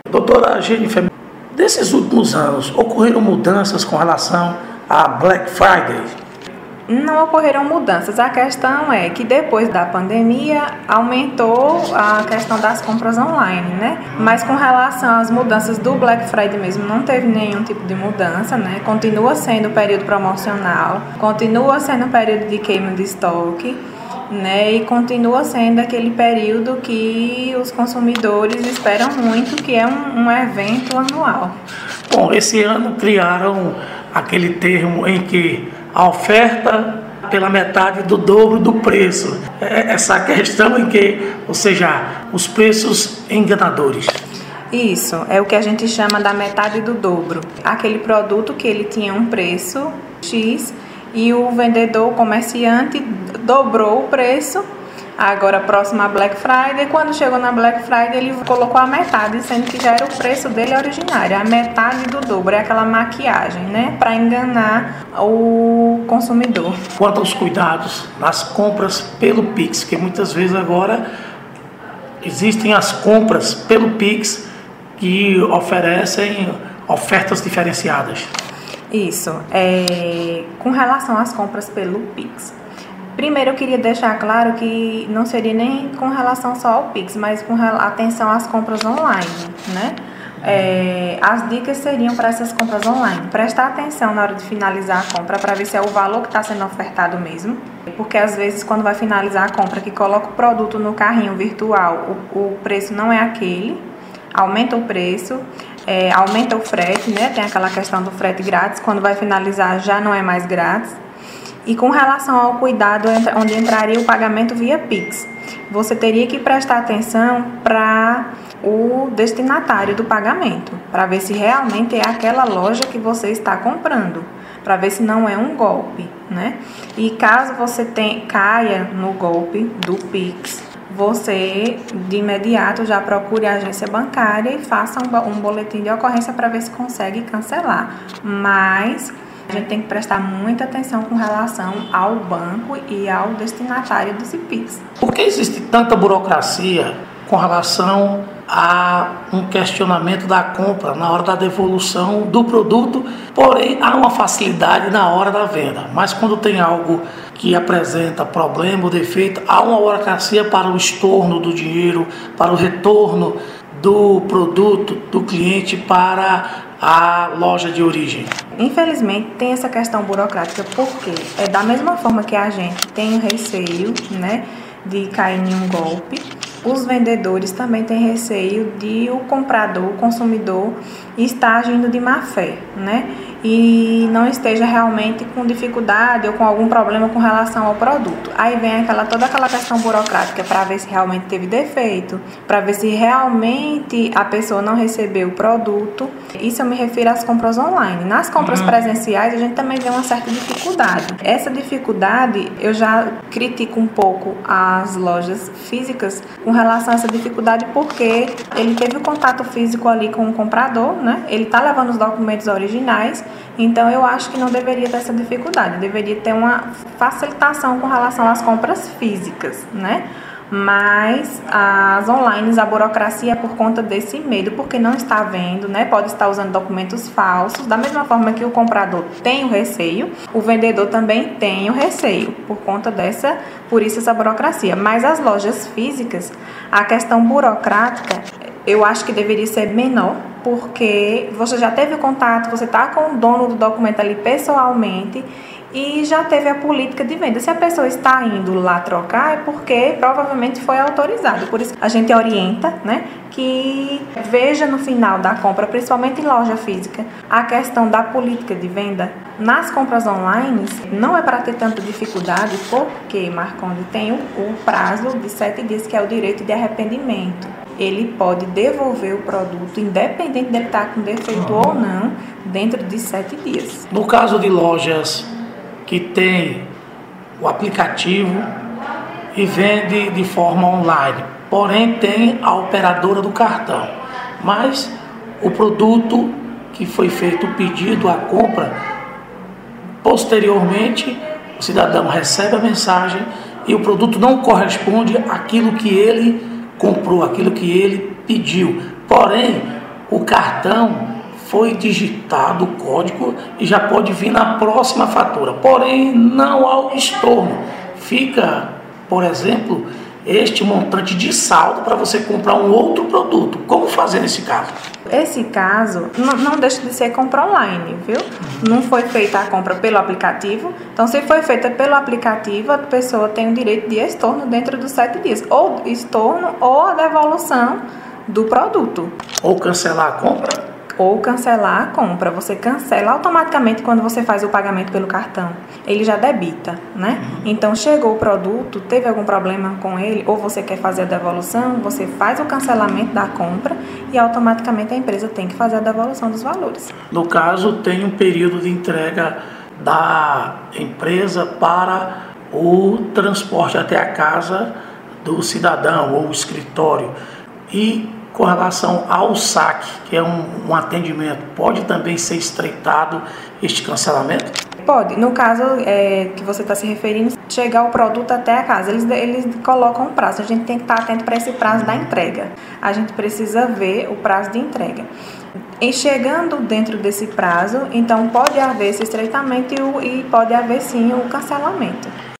Doutora Jennifer, nesses últimos anos, ocorreram mudanças com relação à Black Friday? Não ocorreram mudanças. A questão é que depois da pandemia aumentou a questão das compras online, né? Mas com relação às mudanças do Black Friday mesmo, não teve nenhum tipo de mudança, né? Continua sendo período promocional, continua sendo período de queima de estoque, né? E continua sendo aquele período que os consumidores esperam muito, que é um evento anual. Bom, esse ano criaram aquele termo em que a oferta pela metade do dobro do preço. Essa questão em que, ou seja, os preços enganadores. Isso, é o que a gente chama da metade do dobro. Aquele produto que ele tinha um preço X e o vendedor, o comerciante, dobrou o preço. Agora, próximo a Black Friday, quando chegou na Black Friday, ele colocou a metade, sendo que já era o preço dele originário. A metade do dobro, é aquela maquiagem, né? Para enganar o consumidor. Quanto aos cuidados nas compras pelo Pix, que muitas vezes agora existem as compras pelo Pix que oferecem ofertas diferenciadas. Isso, com relação às compras pelo Pix. Primeiro eu queria deixar claro que não seria nem com relação só ao Pix, mas com atenção às compras online, né? As dicas seriam para essas compras online. Prestar atenção na hora de finalizar a compra para ver se é o valor que está sendo ofertado mesmo. Porque às vezes quando vai finalizar a compra, que coloca o produto no carrinho virtual, o preço não é aquele, aumenta o preço, aumenta o frete, né? Tem aquela questão do frete grátis, quando vai finalizar já não é mais grátis. E com relação ao cuidado, onde entraria o pagamento via Pix, você teria que prestar atenção para o destinatário do pagamento, para ver se realmente é aquela loja que você está comprando, para ver se não é um golpe, né? E caso você caia no golpe do Pix, você de imediato já procure a agência bancária e faça um boletim de ocorrência para ver se consegue cancelar. Mas a gente tem que prestar muita atenção com relação ao banco e ao destinatário desse Pix. Por que existe tanta burocracia com relação a um questionamento da compra na hora da devolução do produto? Porém, há uma facilidade na hora da venda. Mas quando tem algo que apresenta problema ou defeito, há uma burocracia para o estorno do dinheiro, para o retorno do produto do cliente para a loja de origem. Infelizmente tem essa questão burocrática, porque da mesma forma que a gente tem o receio, né, de cair em um golpe, os vendedores também têm receio de o comprador, o consumidor, estar agindo de má fé, né? E não esteja realmente com dificuldade ou com algum problema com relação ao produto. Aí vem toda aquela questão burocrática para ver se realmente teve defeito, para ver se realmente a pessoa não recebeu o produto. Isso eu me refiro às compras online. Nas compras presenciais a gente também vê uma certa dificuldade. Essa dificuldade eu já critico um pouco as lojas físicas com relação a essa dificuldade, porque ele teve o contato físico ali com o comprador, né? Ele está levando os documentos originais. Então eu acho que não deveria ter essa dificuldade, deveria ter uma facilitação com relação às compras físicas, né? Mas as online, a burocracia é por conta desse medo, porque não está vendo, né? Pode estar usando documentos falsos, da mesma forma que o comprador tem o receio, o vendedor também tem o receio, por isso essa burocracia. Mas as lojas físicas, a questão burocrática, eu acho que deveria ser menor, porque você já teve contato, você está com o dono do documento ali pessoalmente e já teve a política de venda. Se a pessoa está indo lá trocar, é porque provavelmente foi autorizado. Por isso a gente orienta, né, que veja no final da compra, principalmente em loja física, a questão da política de venda. Nas compras online não é para ter tanta dificuldade, porque Marconde tem o prazo de 7 dias, que é o direito de arrependimento. Ele pode devolver o produto, independente dele estar com defeito ou não, dentro de 7 dias. No caso de lojas que tem o aplicativo e vende de forma online, porém tem a operadora do cartão, mas o produto que foi feito o pedido, a compra, posteriormente o cidadão recebe a mensagem e o produto não corresponde àquilo que ele comprou, aquilo que ele pediu. Porém, o cartão foi digitado o código e já pode vir na próxima fatura. Porém, não há o estorno. Fica, por exemplo, este montante de saldo para você comprar um outro produto. Como fazer nesse caso? Esse caso não deixa de ser compra online, viu? Não foi feita a compra pelo aplicativo. Então, se foi feita pelo aplicativo, a pessoa tem o direito de estorno dentro dos 7 dias. Ou estorno ou a devolução do produto. Ou cancelar a compra? Ou cancelar a compra. Você cancela automaticamente quando você faz o pagamento pelo cartão. Ele já debita, né? Então, chegou o produto, teve algum problema com ele, ou você quer fazer a devolução, você faz o cancelamento da compra e automaticamente a empresa tem que fazer a devolução dos valores. No caso, tem um período de entrega da empresa para o transporte até a casa do cidadão ou o escritório. E com relação ao saque, que é um atendimento, pode também ser estreitado este cancelamento? Pode. No caso que você está se referindo, chegar o produto até a casa. Eles colocam um prazo. A gente tem que estar atento para esse prazo da entrega. A gente precisa ver o prazo de entrega. E chegando dentro desse prazo, então pode haver esse estreitamento e pode haver sim o cancelamento.